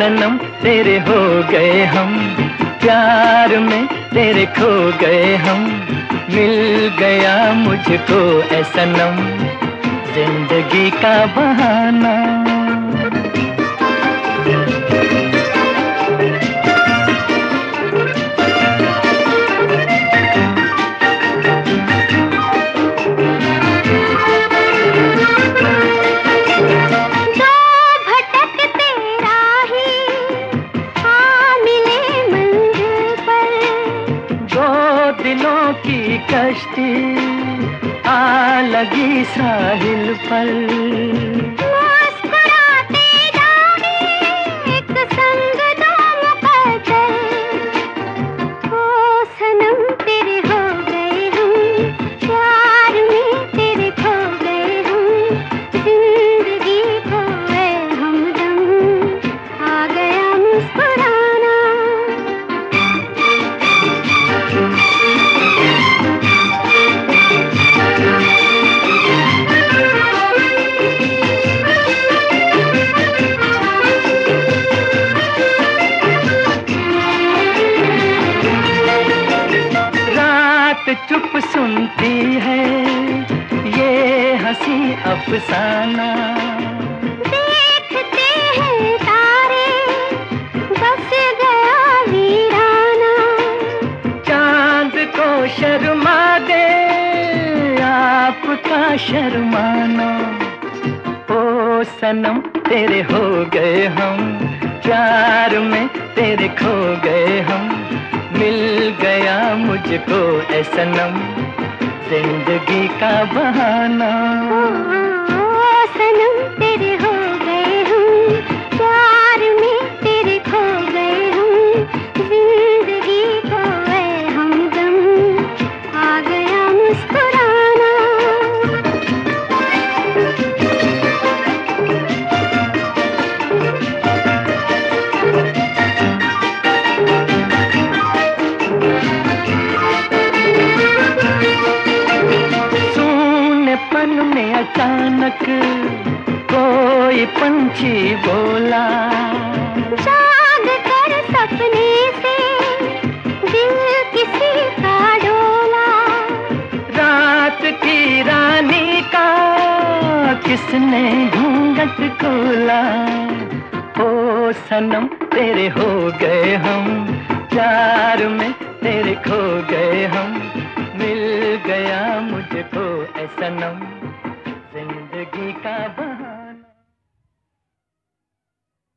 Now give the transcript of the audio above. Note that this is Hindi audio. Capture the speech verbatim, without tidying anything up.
सनम तेरे हो गए हम, प्यार में तेरे खो गए हम। मिल गया मुझको ऐ सनम जिंदगी का बहाना। दिलों की कश्ती आ लगी साहिल पर, मुस्कुराते जाओगे एक संग दो मुकद्दर। ओ सनम तेरे हो गए हम, प्यार में तेरे खो गए हम। जिंदगी खोए हमदम आ गया मुस्कुराना। चुप सुनती है ये हंसी अफसाना। देखते हैं तारे बस गया वीराना। चांद को शर्मा दे आपका शर्माना। ओ सनम तेरे हो गए हम, प्यार में तेरे खो गए हम। मिल गया मुझको ऐ सनम जिंदगी का बहाना। ओ सनम तेरे हो गए हम, प्यार में तेरे खो गए हम। जिंदगी खोए हमदम आ गया मुस्कुराना। पन में अचानक कोई पंछी बोला, जाग कर सपने से दिल किसी का डोला। रात की रानी का किसने घूंघट खोला। ओ सनम तेरे हो गए हम, प्यार में तेरे खो गए हम। मिल गया मुझको ऐ सनम